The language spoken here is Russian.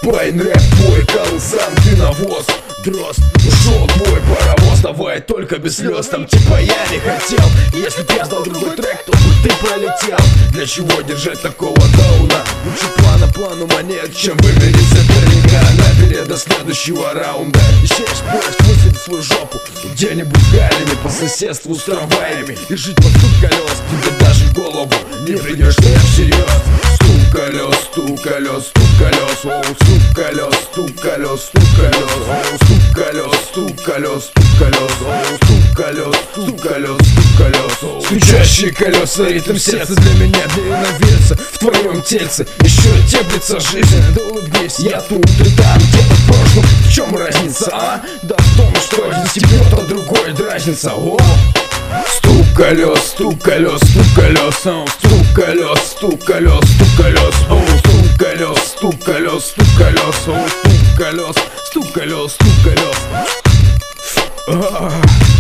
Пайн рэп твой, колосан, ты навоз. Дрозд, ушел твой паровоз, давай только без слез. Там типа я не хотел, если б я сдал другой трек, то бы ты пролетел. Для чего держать такого дауна? Лучше плану монет, чем вымериться паренька. Набери до следующего раунда. И сесть поезд, высадить свою жопу где-нибудь в Галине по соседству с трамваями. И жить под стук колес, тебе даже в голову не придешь, что я всерьез. Стук колес, стук колес, стук колес, оу, стук колес, стук колес, стук колес, оу, стук колес, стук колес, стук колес, оу, стук колес, стук колес, стук колес, оу. Стучащие колеса, ритм сердца для меня, для иноверца. В твоем тельце еще теплится жизнь. Да улыбнись, я тут, ты там, где-то в прошлом. В чем разница, а? Да в том, что один стебет, а другой дразнится. О! Стук колес, стук колес, стук колес, оу, стук колес, стук колес, стук колес, оу, стук колес, стук колес, стук колес, оу, стук колес, стук колес, стук колес.